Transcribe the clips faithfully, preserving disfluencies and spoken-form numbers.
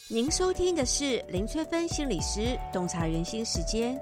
您收听的是林翠芬心理师洞察人心时间，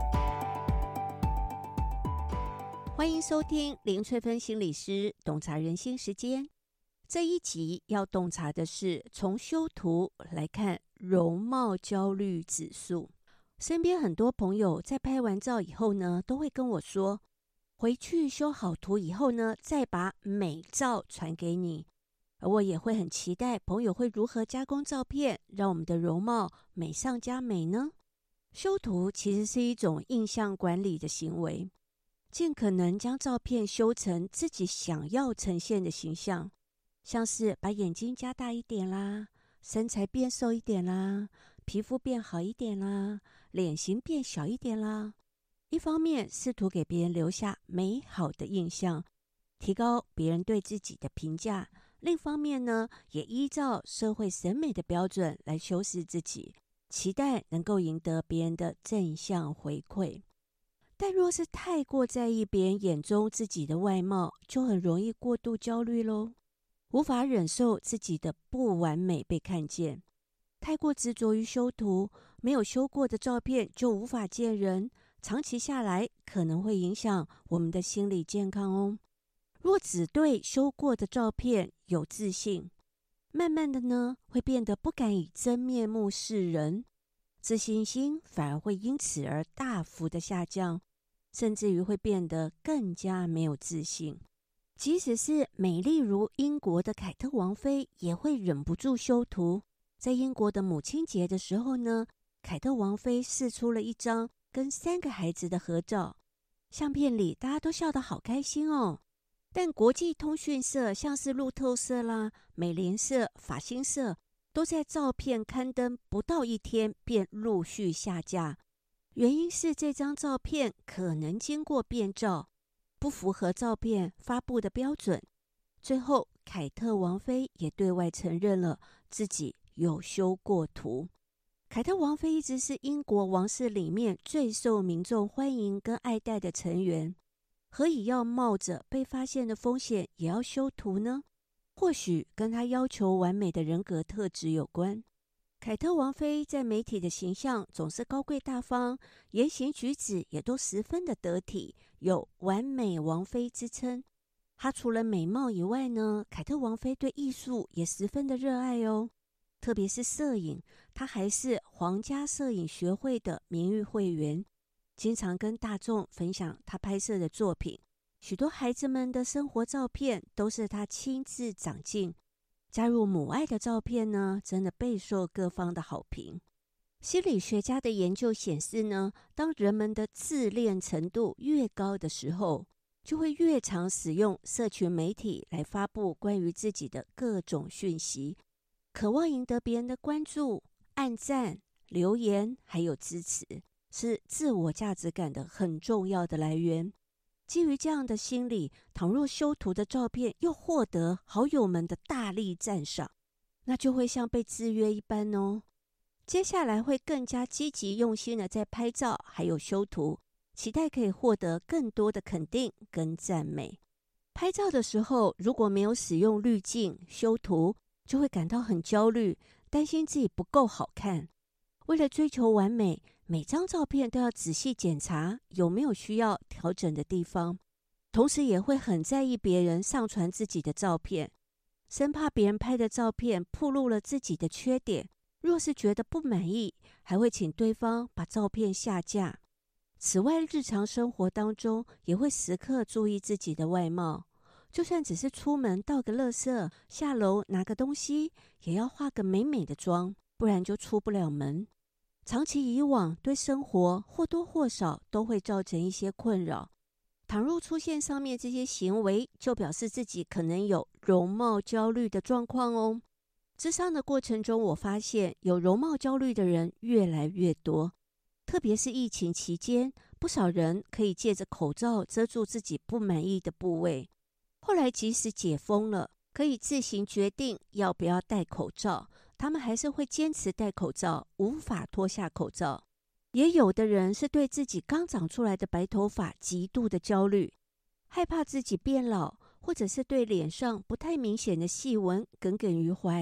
欢迎收听林翠芬心理师洞察人心时间。这一集要洞察的是从修图来看容貌焦虑指数。身边很多朋友在拍完照以后呢，都会跟我说，回去修好图以后呢，再把美照传给你。而我也会很期待朋友会如何加工照片，让我们的容貌美上加美呢？修图其实是一种印象管理的行为，尽可能将照片修成自己想要呈现的形象，像是把眼睛加大一点啦，身材变瘦一点啦，皮肤变好一点啦，脸型变小一点啦。一方面试图给别人留下美好的印象，提高别人对自己的评价，另一方面呢，也依照社会审美的标准来修饰自己，期待能够赢得别人的正向回馈。但若是太过在意别人眼中自己的外貌，就很容易过度焦虑咯，无法忍受自己的不完美被看见。太过执着于修图，没有修过的照片就无法见人，长期下来可能会影响我们的心理健康哦。若只对修过的照片有自信，慢慢的呢，会变得不敢以真面目示人，自信心反而会因此而大幅的下降，甚至于会变得更加没有自信。即使是美丽如英国的凯特王妃，也会忍不住修图。在英国的母亲节的时候呢，凯特王妃释出了一张跟三个孩子的合照，相片里大家都笑得好开心哦。但国际通讯社像是路透社啦、美联社、法新社都在照片刊登不到一天便陆续下架，原因是这张照片可能经过变照，不符合照片发布的标准。最后凯特王妃也对外承认了自己有修过图。凯特王妃一直是英国王室里面最受民众欢迎跟爱戴的成员，何以要冒着被发现的风险也要修图呢？或许跟他要求完美的人格特质有关。凯特王妃在媒体的形象总是高贵大方，言行举止也都十分的得体，有完美王妃之称。她除了美貌以外呢，凯特王妃对艺术也十分的热爱哦，特别是摄影，她还是皇家摄影学会的名誉会员，经常跟大众分享他拍摄的作品，许多孩子们的生活照片都是他亲自长进。加入母爱的照片呢，真的备受各方的好评。心理学家的研究显示呢，当人们的自恋程度越高的时候，就会越常使用社群媒体来发布关于自己的各种讯息，渴望赢得别人的关注、按赞、留言还有支持，是自我价值感的很重要的来源。基于这样的心理，倘若修图的照片又获得好友们的大力赞赏，那就会像被制约一般哦。接下来会更加积极用心的在拍照还有修图，期待可以获得更多的肯定跟赞美。拍照的时候如果没有使用滤镜修图，就会感到很焦虑，担心自己不够好看。为了追求完美，每张照片都要仔细检查有没有需要调整的地方，同时也会很在意别人上传自己的照片，生怕别人拍的照片暴露了自己的缺点。若是觉得不满意，还会请对方把照片下架。此外，日常生活当中也会时刻注意自己的外貌，就算只是出门倒个垃圾，下楼拿个东西，也要化个美美的妆，不然就出不了门。长期以往，对生活或多或少都会造成一些困扰。倘若出现上面这些行为，就表示自己可能有容貌焦虑的状况哦。諮商的过程中，我发现有容貌焦虑的人越来越多，特别是疫情期间，不少人可以借着口罩遮住自己不满意的部位。后来即使解封了，可以自行决定要不要戴口罩，他们还是会坚持戴口罩，无法脱下口罩。也有的人是对自己刚长出来的白头发极度的焦虑，害怕自己变老，或者是对脸上不太明显的细纹耿耿于怀，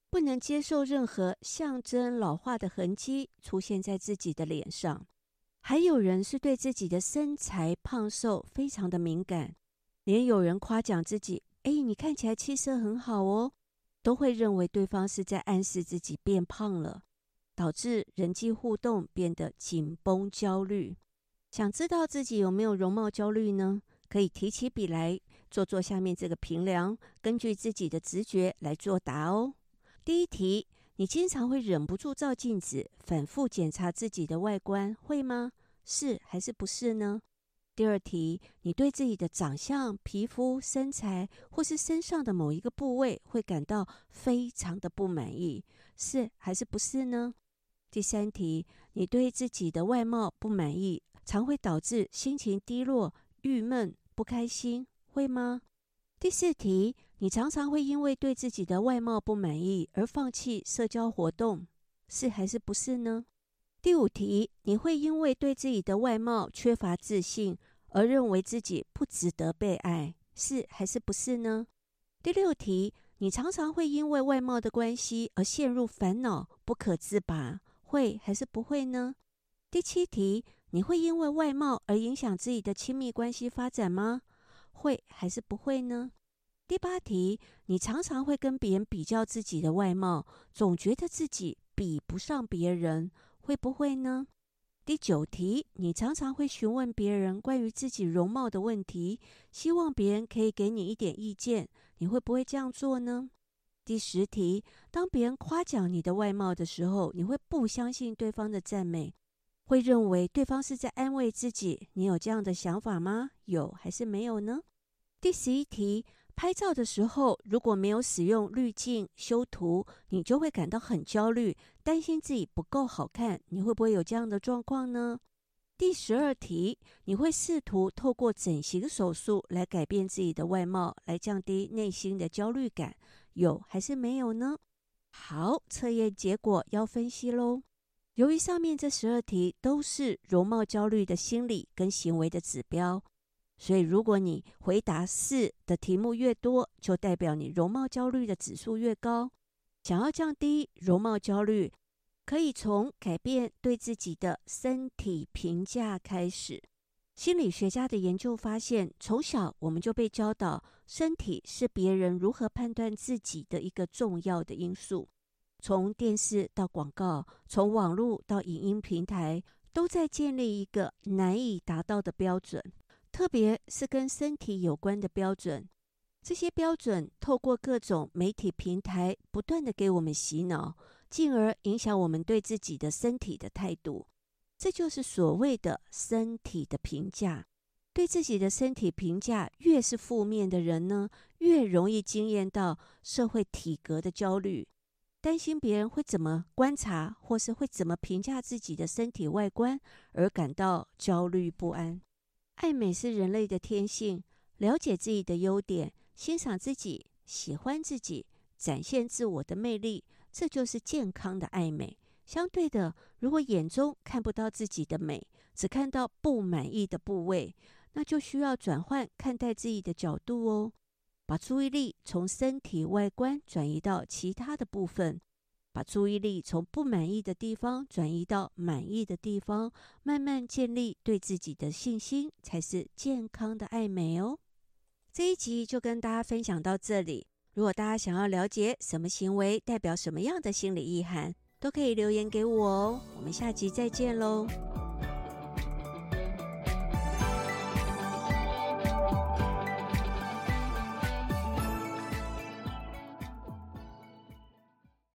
不能接受任何象征老化的痕迹出现在自己的脸上。还有人是对自己的身材胖瘦非常的敏感，连有人夸奖自己，哎，你看起来气色很好哦，都会认为对方是在暗示自己变胖了，导致人际互动变得紧绷焦虑。想知道自己有没有容貌焦虑呢？可以提起笔来做做下面这个评量，根据自己的直觉来作答哦。第一题，你经常会忍不住照镜子，反复检查自己的外观，会吗？是还是不是呢？第二题，你对自己的长相、皮肤、身材或是身上的某一个部位会感到非常的不满意，是还是不是呢？第三题，你对自己的外貌不满意，常会导致心情低落、郁闷、不开心，会吗？第四题，你常常会因为对自己的外貌不满意而放弃社交活动，是还是不是呢？第五题，你会因为对自己的外貌缺乏自信而认为自己不值得被爱，是还是不是呢？第六题，你常常会因为外貌的关系而陷入烦恼不可自拔，会还是不会呢？第七题，你会因为外貌而影响自己的亲密关系发展吗？会还是不会呢？第八题，你常常会跟别人比较自己的外貌，总觉得自己比不上别人，会不会呢？第九题，你常常会询问别人关于自己容貌的问题，希望别人可以给你一点意见，你会不会这样做呢？第十题，当别人夸奖你的外貌的时候，你会不相信对方的赞美，会认为对方是在安慰自己，你有这样的想法吗？有还是没有呢？第十一题，拍照的时候如果没有使用滤镜修图，你就会感到很焦虑，担心自己不够好看，你会不会有这样的状况呢？第十二题，你会试图透过整形手术来改变自己的外貌，来降低内心的焦虑感，有还是没有呢？好，测验结果要分析咯。由于上面这十二题都是容貌焦虑的心理跟行为的指标，所以如果你回答是的题目越多，就代表你容貌焦虑的指数越高。想要降低容貌焦虑，可以从改变对自己的身体评价开始。心理学家的研究发现，从小我们就被教导，身体是别人如何判断自己的一个重要的因素。从电视到广告，从网络到影音平台，都在建立一个难以达到的标准，特别是跟身体有关的标准。这些标准透过各种媒体平台不断的给我们洗脑，进而影响我们对自己的身体的态度。这就是所谓的身体的评价。对自己的身体评价越是负面的人呢，越容易经验到社会体格的焦虑，担心别人会怎么观察，或是会怎么评价自己的身体外观，而感到焦虑不安。爱美是人类的天性，了解自己的优点，欣赏自己，喜欢自己，展现自我的魅力，这就是健康的爱美。相对的，如果眼中看不到自己的美，只看到不满意的部位，那就需要转换看待自己的角度哦。把注意力从身体外观转移到其他的部分，把注意力从不满意的地方转移到满意的地方，慢慢建立对自己的信心，才是健康的爱美哦。这一集就跟大家分享到这里。如果大家想要了解什么行为代表什么样的心理意涵，都可以留言给我哦。我们下集再见喽。